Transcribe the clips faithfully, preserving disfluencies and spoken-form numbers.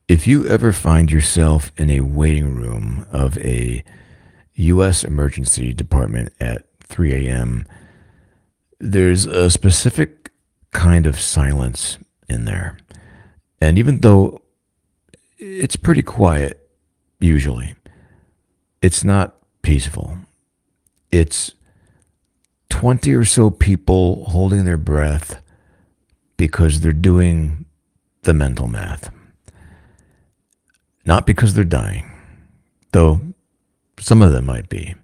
If you ever find yourself in a waiting room of a U S emergency department at three a m, there's a specific kind of silence in there. And even though it's pretty quiet, usually, it's not peaceful. It's twenty or so people holding their breath because they're doing the mental math, not because they're dying, though some of them might be.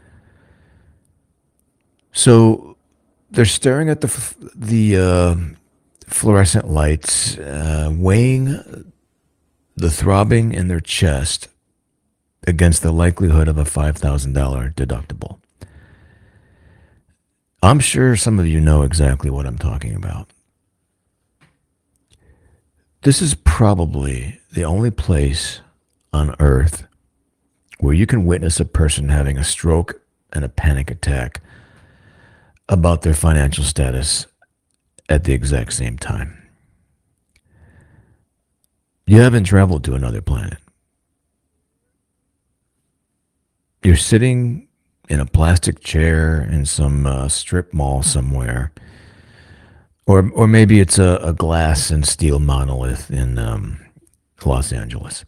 So they're staring at the f- the uh, fluorescent lights, uh, weighing the throbbing in their chest against the likelihood of a five thousand dollars deductible. I'm sure some of you know exactly what I'm talking about. This is probably the only place on earth where you can witness a person having a stroke and a panic attack about their financial status at the exact same time. You haven't traveled to another planet. You're sitting in a plastic chair in some uh, strip mall somewhere, or or maybe it's a, a glass and steel monolith in um, Los Angeles.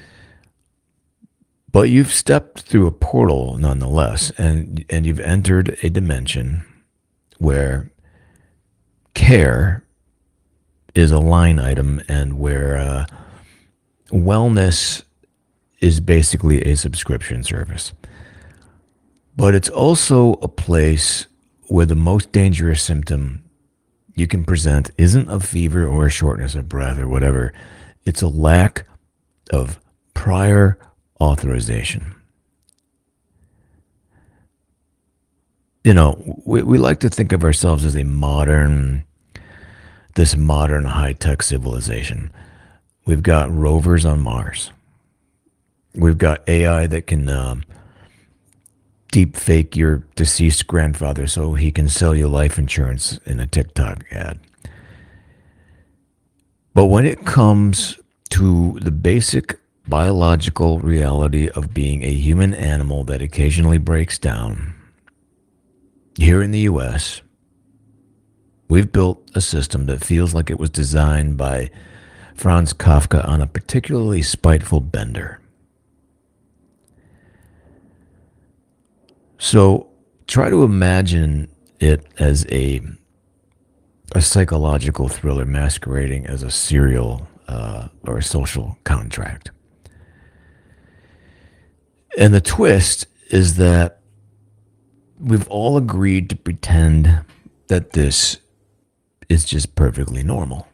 But you've stepped through a portal nonetheless, and and you've entered a dimension where care is a line item, and where uh, wellness is basically a subscription service. But it's also a place where the most dangerous symptom you can present isn't a fever or a shortness of breath or whatever. It's a lack of prior authorization. You know, we, we like to think of ourselves as a modern, this modern high tech civilization. We've got rovers on Mars. We've got A I that can um, deep fake your deceased grandfather so he can sell you life insurance in a TikTok ad. But when it comes to the basic biological reality of being a human animal that occasionally breaks down, here in the U S, we've built a system that feels like it was designed by Franz Kafka on a particularly spiteful bender. So try to imagine it as a a psychological thriller masquerading as a serial uh, or a social contract. And the twist is that we've all agreed to pretend that this is just perfectly normal.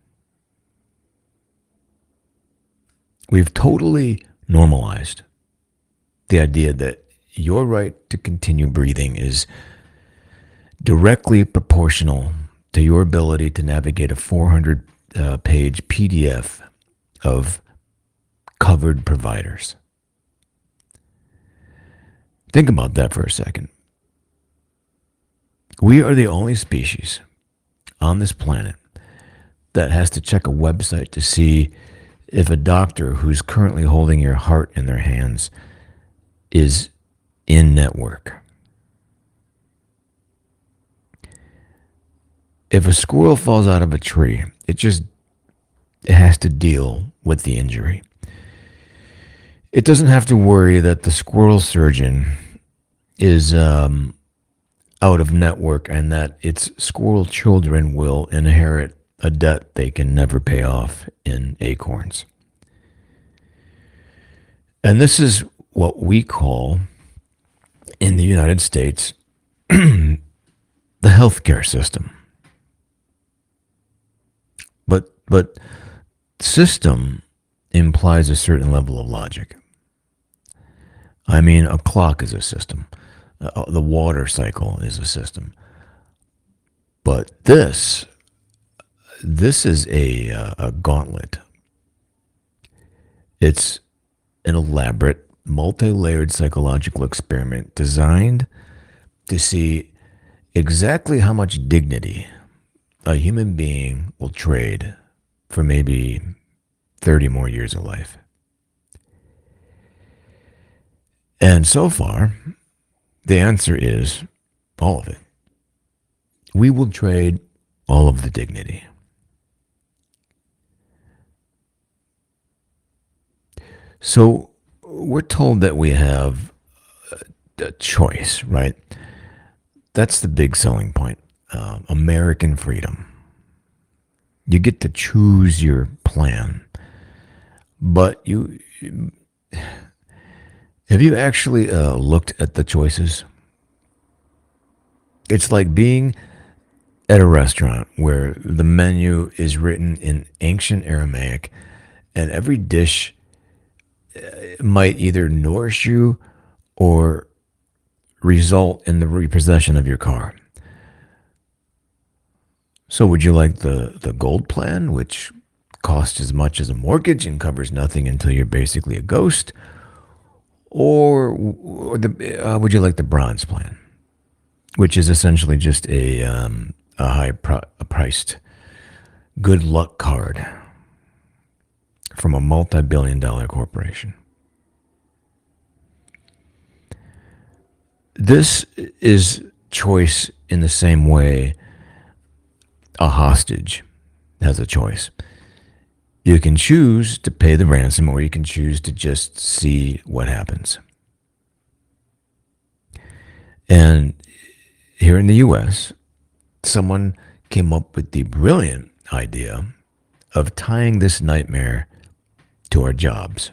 We've totally normalized the idea that your right to continue breathing is directly proportional to your ability to navigate a four hundred uh, page P D F of covered providers. Think about that for a second. We are the only species on this planet that has to check a website to see if a doctor who's currently holding your heart in their hands is in network. If a squirrel falls out of a tree, it just it has to deal with the injury. It doesn't have to worry that the squirrel surgeon is um, out of network and that its squirrel children will inherit a debt they can never pay off in acorns. And this is what we call in the United States the healthcare system. But but system implies a certain level of logic. I mean, a clock is a system. Uh, the water cycle is a system. But this this is a uh, a gauntlet. It's an elaborate, multi-layered psychological experiment designed to see exactly how much dignity a human being will trade for maybe thirty more years of life. And so far, the answer is all of it. We will trade all of the dignity. So we're told that we have a choice, right? That's the big selling point. Uh, American freedom. You get to choose your plan, but you have you actually uh, looked at the choices? It's like being at a restaurant where the menu is written in ancient Aramaic, and every dish might either nourish you or result in the repossession of your car. So, would you like the, the gold plan, which costs as much as a mortgage and covers nothing until you're basically a ghost? Or, or the, uh, would you like the bronze plan, which is essentially just a, um, a high pro- a priced good luck card from a multi billion dollar corporation? This is choice in the same way a hostage has a choice. You can choose to pay the ransom, or you can choose to just see what happens. And here in the U S, someone came up with the brilliant idea of tying this nightmare to our jobs,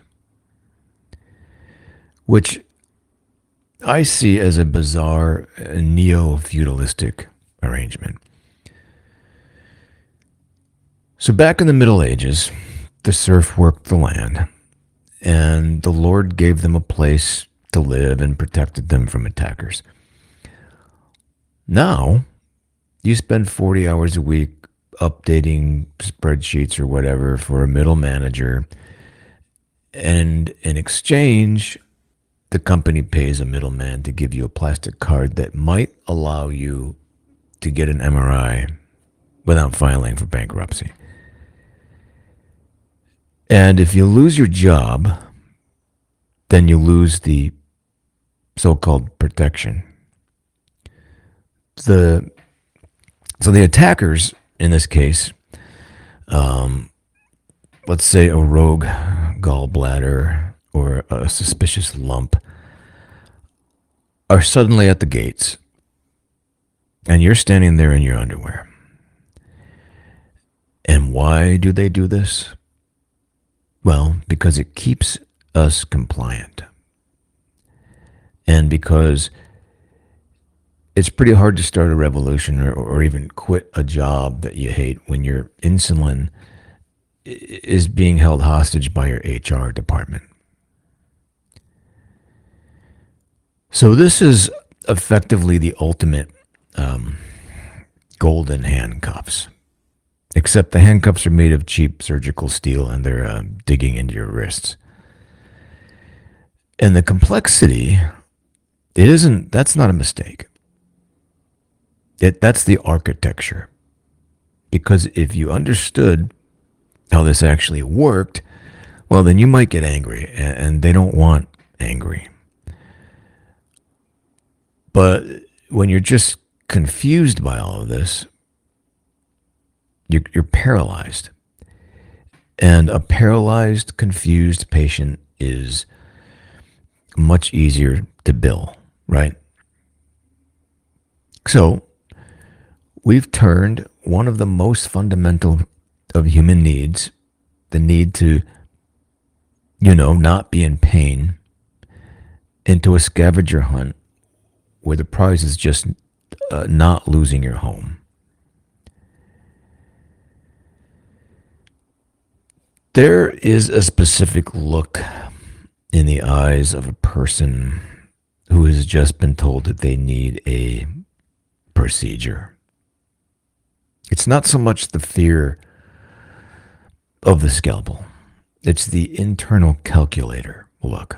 which I see as a bizarre neo feudalistic arrangement. So, back in the Middle Ages, the serf worked the land, and the Lord gave them a place to live and protected them from attackers. Now, you spend forty hours a week updating spreadsheets or whatever for a middle manager, and in exchange, the company pays a middleman to give you a plastic card that might allow you to get an M R I without filing for bankruptcy. And if you lose your job, then you lose the so-called protection. The so the attackers in this case, um, let's say a rogue gallbladder or a suspicious lump, are suddenly at the gates, and you're standing there in your underwear. And why do they do this? Well, because it keeps us compliant. And because it's pretty hard to start a revolution or, or even quit a job that you hate when your insulin is being held hostage by your H R department. So this is effectively the ultimate um, golden handcuffs. Except the handcuffs are made of cheap surgical steel and they're uh, digging into your wrists. And the complexity, it isn't, that's not a mistake. It, that's the architecture. Because if you understood how this actually worked, well, then you might get angry, and, and they don't want angry. But when you're just confused by all of this, You're, you're paralyzed. And a paralyzed, confused patient is much easier to bill, right? So, we've turned one of the most fundamental of human needs, the need to, you know, not be in pain, into a scavenger hunt where the prize is just uh, not losing your home. There is a specific look in the eyes of a person who has just been told that they need a procedure. It's not so much the fear of the scalpel, it's the internal calculator look.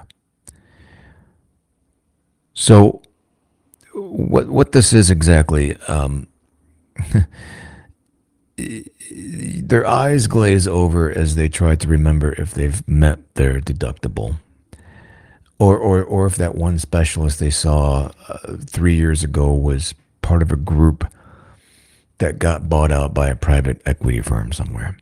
So, what what this is exactly, um, their eyes glaze over as they try to remember if they've met their deductible, or or or if that one specialist they saw uh, three years ago was part of a group that got bought out by a private equity firm somewhere.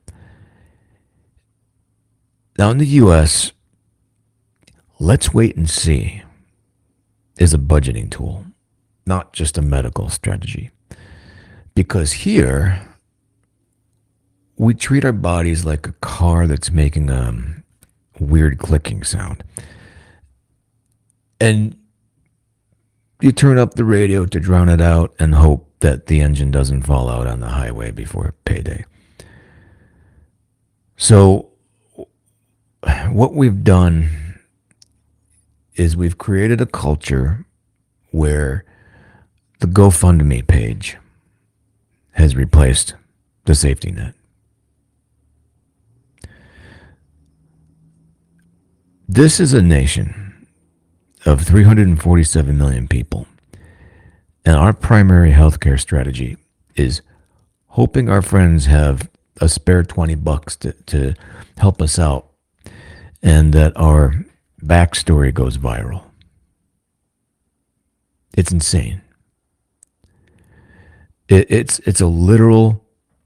Now in the U S, let's wait and see is a budgeting tool, not just a medical strategy. Because here, we treat our bodies like a car that's making a weird clicking sound. And you turn up the radio to drown it out and hope that the engine doesn't fall out on the highway before payday. So, what we've done is we've created a culture where the GoFundMe page has replaced the safety net. This is a nation of three hundred forty-seven million people, and our primary healthcare strategy is hoping our friends have a spare twenty bucks to, to help us out, and that our backstory goes viral. It's insane. It, it's it's a literal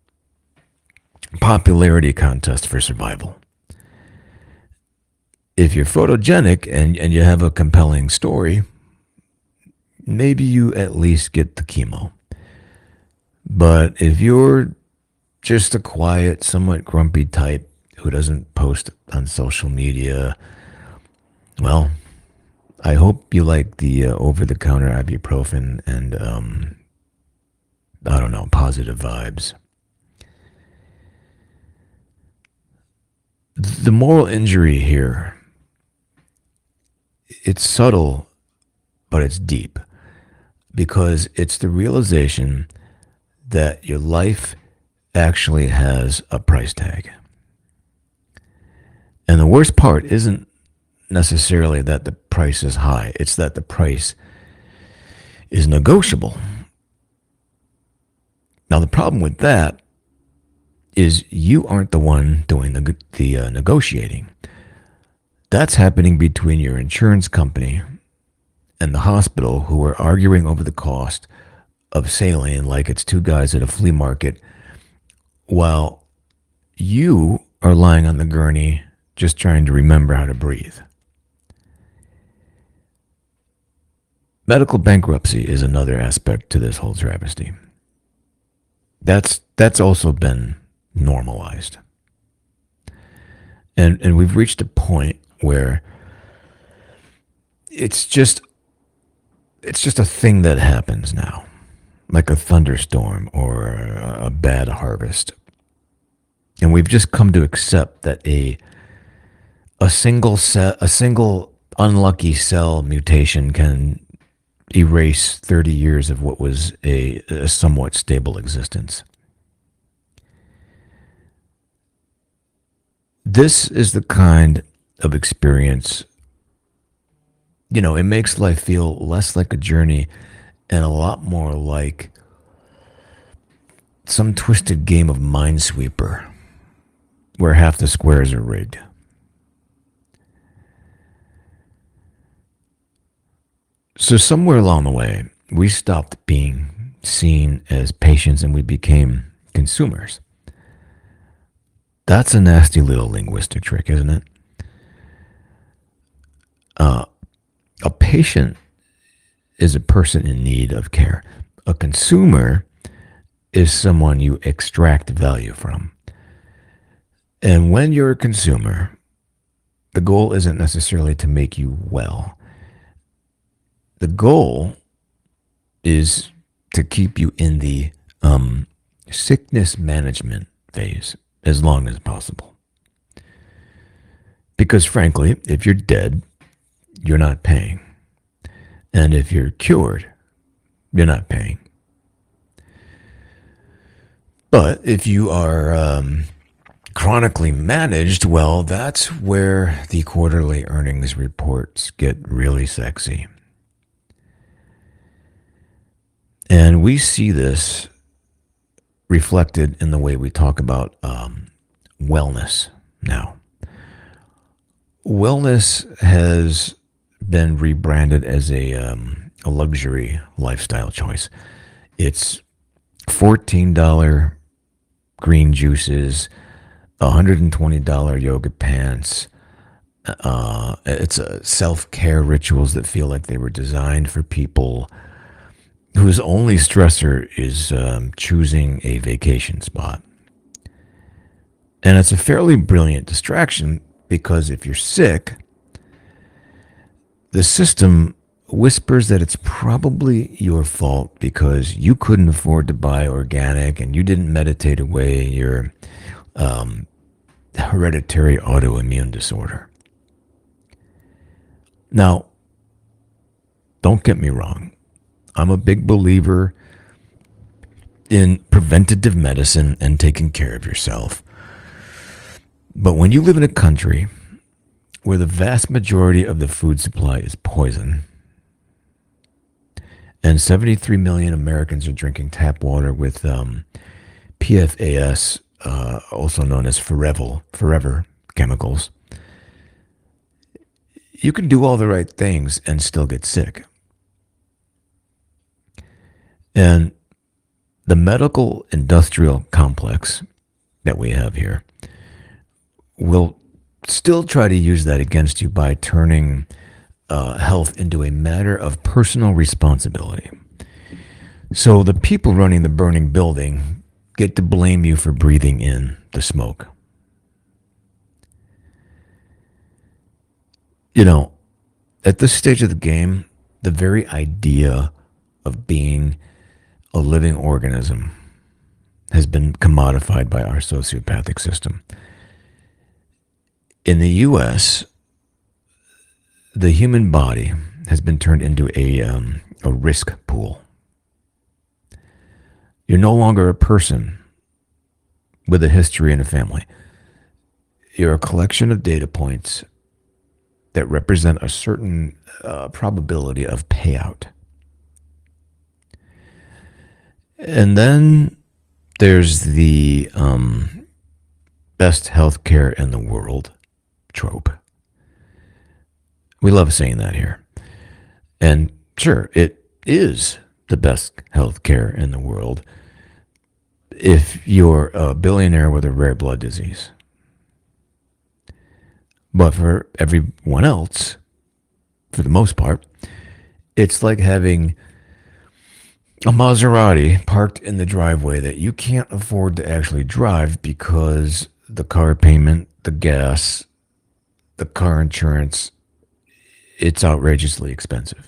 popularity contest for survival. If you're photogenic and, and you have a compelling story, maybe you at least get the chemo. But if you're just a quiet, somewhat grumpy type who doesn't post on social media, well, I hope you like the uh, over-the-counter ibuprofen and, um, I don't know, positive vibes. The moral injury here, it's subtle, but it's deep, because it's the realization that your life actually has a price tag. And the worst part isn't necessarily that the price is high, it's that the price is negotiable. Now, the problem with that is you aren't the one doing the, the uh, negotiating. That's happening between your insurance company and the hospital, who are arguing over the cost of saline like it's two guys at a flea market, while you are lying on the gurney just trying to remember how to breathe. Medical bankruptcy is another aspect to this whole travesty. That's that's also been normalized. And and we've reached a point where it's just it's just a thing that happens now, like a thunderstorm or a, a bad harvest. And we've just come to accept that a a single cell, a single unlucky cell mutation can erase thirty years of what was a, a somewhat stable existence. This is the kind of experience, you know, it makes life feel less like a journey and a lot more like some twisted game of Minesweeper where half the squares are rigged. So somewhere along the way, we stopped being seen as patients and we became consumers. That's a nasty little linguistic trick, isn't it? Uh, a patient is a person in need of care. A consumer is someone you extract value from. And when you're a consumer, the goal isn't necessarily to make you well. The goal is to keep you in the um, sickness management phase as long as possible. Because frankly, if you're dead, you're not paying. And if you're cured, you're not paying. But if you are um, chronically managed, well, that's where the quarterly earnings reports get really sexy. And we see this reflected in the way we talk about um, wellness now. Wellness has been rebranded as a, um, a luxury lifestyle choice. It's fourteen dollars green juices, one hundred twenty dollars yoga pants. Uh, it's uh, self-care rituals that feel like they were designed for people whose only stressor is um, choosing a vacation spot. And it's a fairly brilliant distraction because if you're sick, the system whispers that it's probably your fault because you couldn't afford to buy organic and you didn't meditate away your um, hereditary autoimmune disorder. Now, don't get me wrong. I'm a big believer in preventative medicine and taking care of yourself. But when you live in a country where the vast majority of the food supply is poison, and seventy-three million Americans are drinking tap water with um, P F A S, uh, also known as forever, forever chemicals, you can do all the right things and still get sick. And the medical industrial complex that we have here will still try to use that against you by turning uh, health into a matter of personal responsibility. So the people running the burning building get to blame you for breathing in the smoke. You know, at this stage of the game, the very idea of being a living organism has been commodified by our sociopathic system. In the U S, the human body has been turned into a, um, a risk pool. You're no longer a person with a history and a family. You're a collection of data points that represent a certain uh, probability of payout. And then there's the um, best healthcare in the world trope. We love saying that here. And sure, it is the best healthcare in the world if you're a billionaire with a rare blood disease. But for everyone else, for the most part, it's like having a Maserati parked in the driveway that you can't afford to actually drive because the car payment, the gas, the car insurance, it's outrageously expensive.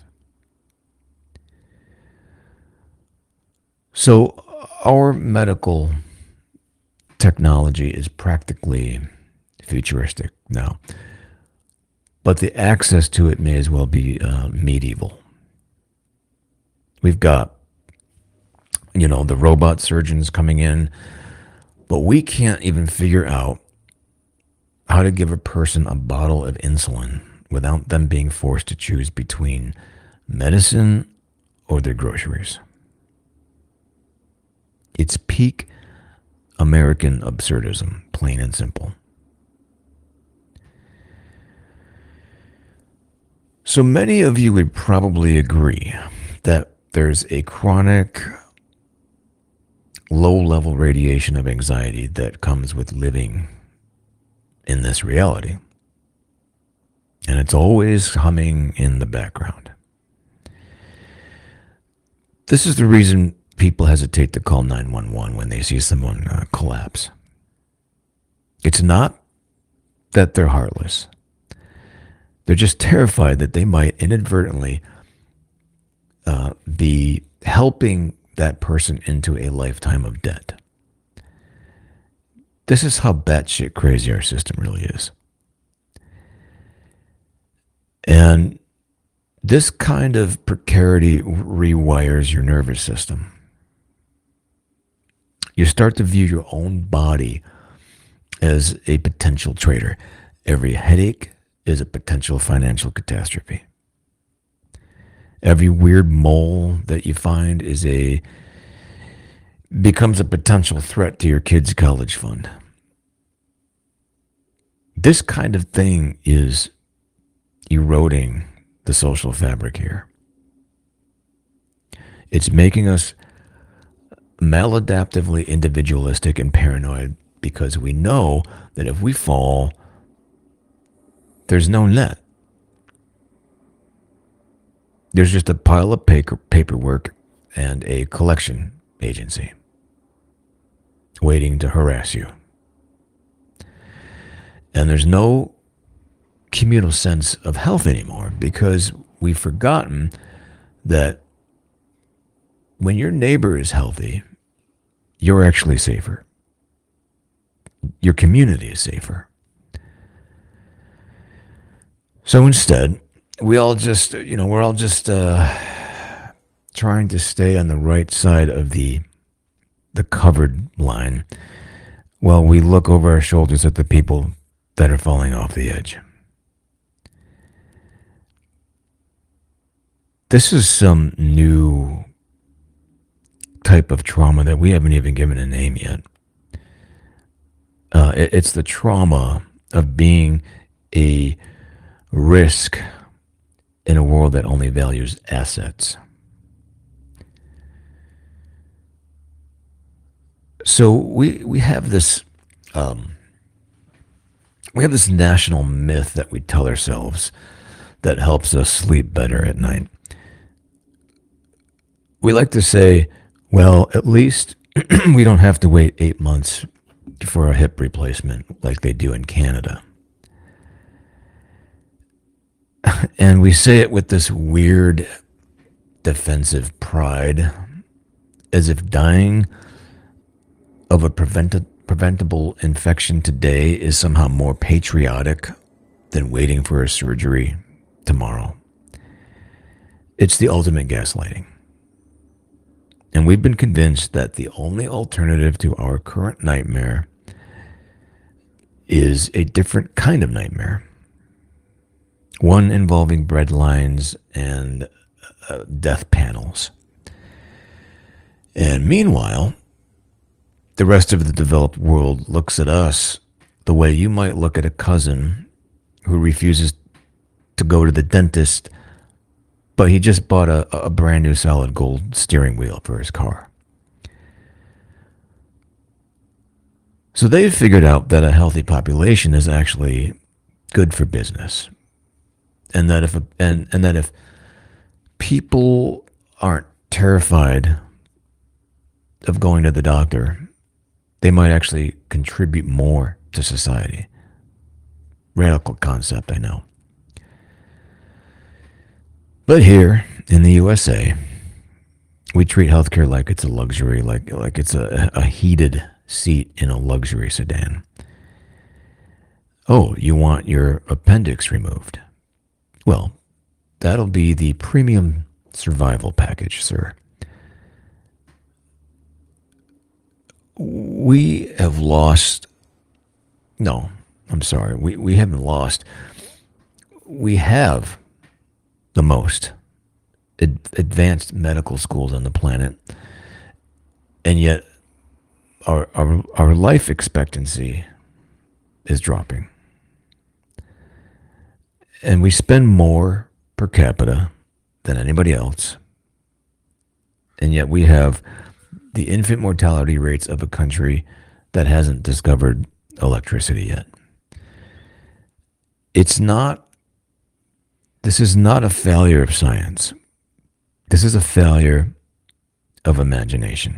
So our medical technology is practically futuristic now, but the access to it may as well be uh, medieval. We've got, you know, the robot surgeons coming in, but we can't even figure out how to give a person a bottle of insulin without them being forced to choose between medicine or their groceries. It's peak American absurdism, plain and simple. So many of you would probably agree that there's a chronic low-level radiation of anxiety that comes with living in this reality. And it's always humming in the background. This is the reason people hesitate to call nine one one when they see someone uh, collapse. It's not that they're heartless. They're just terrified that they might inadvertently uh, be helping that person into a lifetime of debt. This is how batshit crazy our system really is. And this kind of precarity rewires your nervous system. You start to view your own body as a potential traitor. Every headache is a potential financial catastrophe. Every weird mole that you find is a becomes a potential threat to your kid's college fund. This kind of thing is eroding the social fabric here. It's making us maladaptively individualistic and paranoid because we know that if we fall, there's no net. There's just a pile of paper, paperwork and a collection agency waiting to harass you. And there's no communal sense of health anymore because we've forgotten that when your neighbor is healthy, you're actually safer. Your community is safer. So instead, we all just, you know, we're all just uh, trying to stay on the right side of the the covered line while we look over our shoulders at the people that are falling off the edge. This is some new type of trauma that we haven't even given a name yet. Uh, it, it's the trauma of being a risk in a world that only values assets. So we we have this um, we have this national myth that we tell ourselves that helps us sleep better at night. We like to say, well, at least we don't have to wait eight months for a hip replacement like they do in Canada. And we say it with this weird defensive pride, as if dying of a prevented, preventable infection today is somehow more patriotic than waiting for a surgery tomorrow. It's the ultimate gaslighting. And we've been convinced that the only alternative to our current nightmare is a different kind of nightmare. One involving bread lines and uh, death panels. And meanwhile, the rest of the developed world looks at us the way you might look at a cousin who refuses to go to the dentist, but he just bought a, a brand new solid gold steering wheel for his car. So they've figured out that a healthy population is actually good for business. And that if a, and, and that if people aren't terrified of going to the doctor, they might actually contribute more to society. Radical concept, I know. But here in the U S A, we treat healthcare like it's a luxury, like like it's a, a heated seat in a luxury sedan. Oh, you want your appendix removed? Well, that'll be the premium survival package, sir. We have lost, no, I'm sorry, we, we haven't lost. We have the most ad- advanced medical schools on the planet, and yet our, our, our life expectancy is dropping. And we spend more per capita than anybody else. And yet we have the infant mortality rates of a country that hasn't discovered electricity yet. It's not, this is not a failure of science. This is a failure of imagination.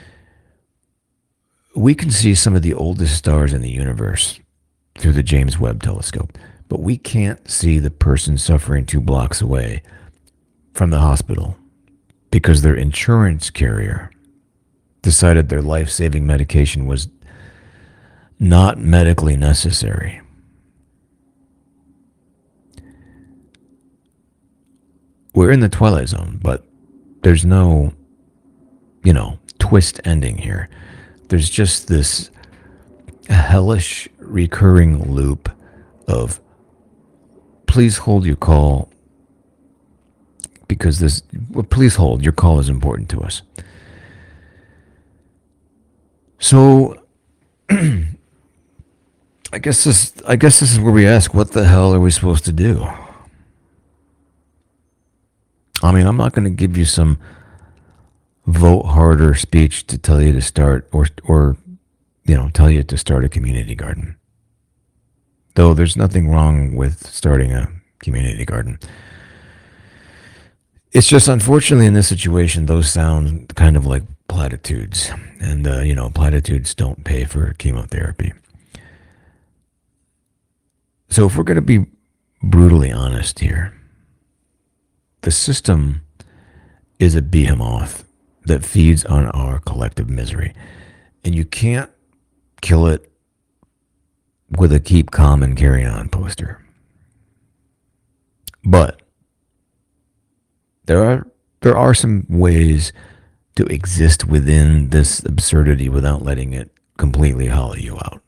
We can see some of the oldest stars in the universe through the James Webb Telescope, but we can't see the person suffering two blocks away from the hospital because their insurance carrier decided their life-saving medication was not medically necessary. We're in the Twilight Zone, but there's no, you know, twist ending here. There's just this hellish recurring loop of please hold your call because this, well, please hold, your call is important to us. So I guess this I guess this is where we ask, what the hell are we supposed to do? I mean, I'm not going to give you some vote harder speech to tell you to start or or you know, tell you to start a community garden. Though there's nothing wrong with starting a community garden. It's just unfortunately in this situation, those sound kind of like platitudes, and uh, you know, platitudes don't pay for chemotherapy. So if we're going to be brutally honest here, the system is a behemoth that feeds on our collective misery, and you can't kill it with a keep calm and carry on poster. But there are there are some ways to exist within this absurdity without letting it completely hollow you out.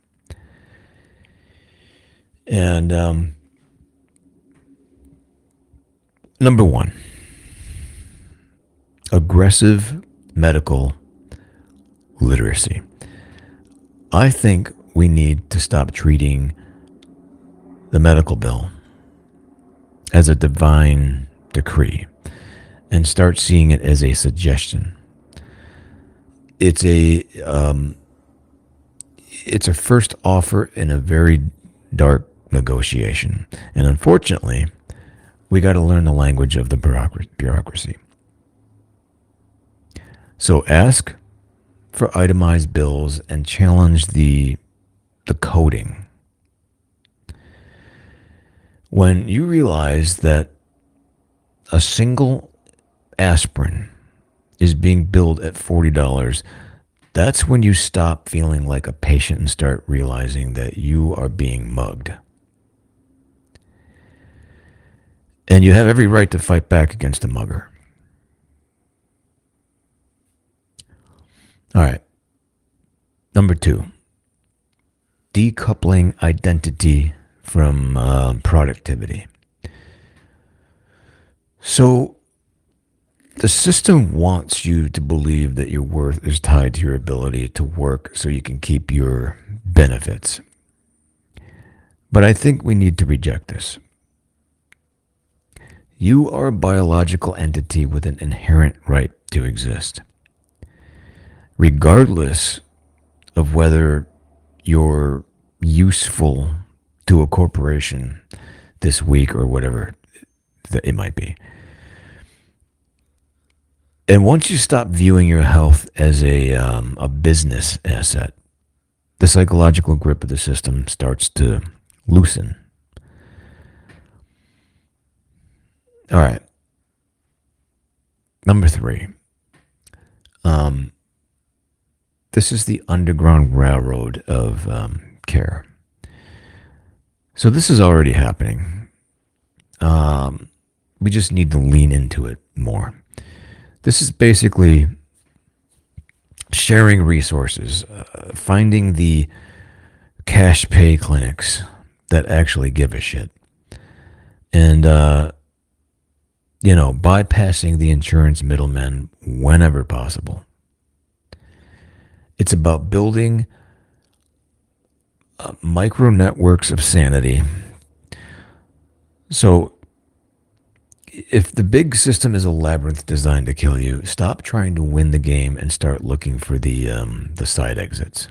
And um, number one, aggressive medical literacy. I think we need to stop treating the medical bill as a divine decree and start seeing it as a suggestion. It's a um, it's a first offer in a very dark negotiation, and unfortunately, we got to learn the language of the bureaucracy. So ask for itemized bills and challenge the the coding. When you realize that a single aspirin is being billed at forty dollars, that's when you stop feeling like a patient and start realizing that you are being mugged. And you have every right to fight back against a mugger. All right. Number two, decoupling identity from uh, productivity. So the system wants you to believe that your worth is tied to your ability to work so you can keep your benefits. But I think we need to reject this. You are a biological entity with an inherent right to exist, regardless of whether you're useful to a corporation this week or whatever that it might be. And once you stop viewing your health as a um, a business asset, the psychological grip of the system starts to loosen. All right. Number three. Um, this is the Underground Railroad of um, care. So this is already happening. Um, we just need to lean into it more. This is basically sharing resources, uh, finding the cash pay clinics that actually give a shit, and uh, you know, bypassing the insurance middlemen whenever possible. It's about building uh, micro networks of sanity. So if the big system is a labyrinth designed to kill you, stop trying to win the game and start looking for the um, the side exits.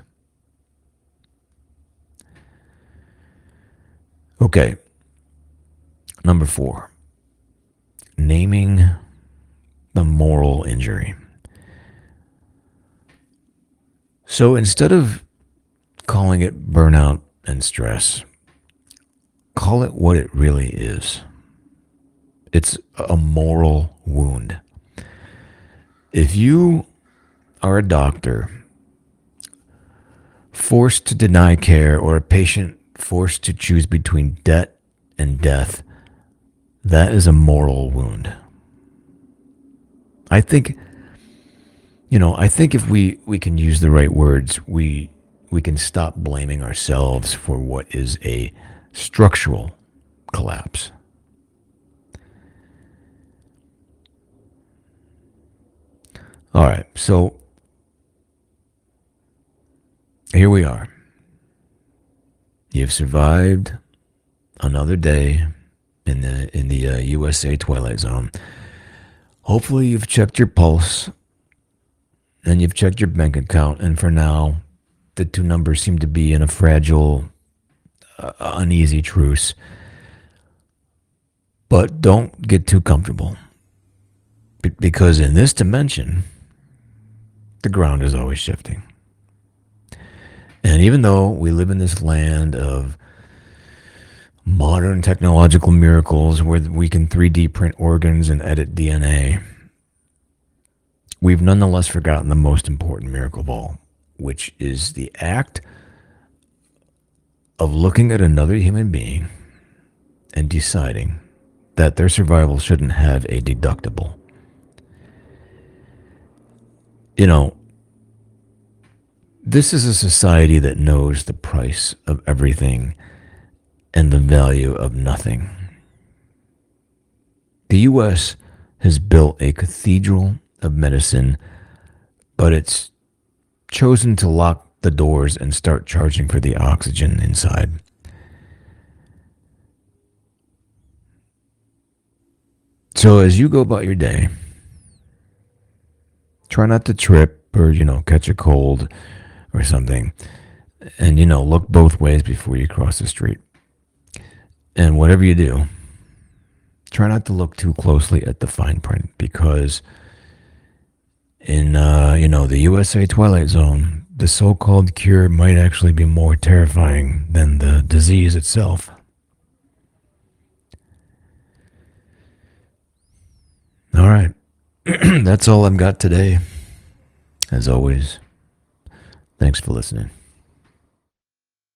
Okay. Number four, naming the moral injury. So instead of calling it burnout and stress, call it what it really is. It's a moral wound. If you are a doctor forced to deny care or a patient forced to choose between debt and death, that is a moral wound. I think, you know, I think if we, we can use the right words, we we can stop blaming ourselves for what is a structural collapse. All right, so here we are. You've survived another day in the in the uh, U S A Twilight Zone. Hopefully, you've checked your pulse and you've checked your bank account. And for now, the two numbers seem to be in a fragile, uh, uneasy truce. But don't get too comfortable, Be- because in this dimension, the ground is always shifting. And even though we live in this land of modern technological miracles where we can three D print organs and edit D N A, we've nonetheless forgotten the most important miracle of all, which is the act of looking at another human being and deciding that their survival shouldn't have a deductible. You know, this is a society that knows the price of everything and the value of nothing. The U S has built a cathedral of medicine, but it's chosen to lock the doors and start charging for the oxygen inside. So as you go about your day, try not to trip or, you know, catch a cold or something. And, you know, look both ways before you cross the street. And whatever you do, try not to look too closely at the fine print, because in, uh, you know, the U S A Twilight Zone, the so-called cure might actually be more terrifying than the disease itself. All right. That's all I've got today. As always, thanks for listening.